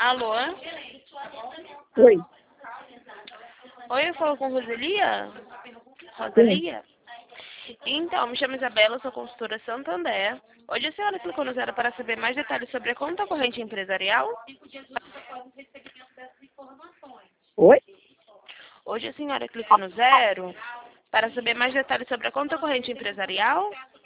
Alô? Oi. Oi, eu falo com Roselia? Rosalia? Então, me chamo Isabela, sou consultora Santander. Hoje a senhora clicou no zero para saber mais detalhes sobre a conta corrente empresarial? Oi? Hoje a senhora clicou no zero para saber mais detalhes sobre a conta corrente empresarial?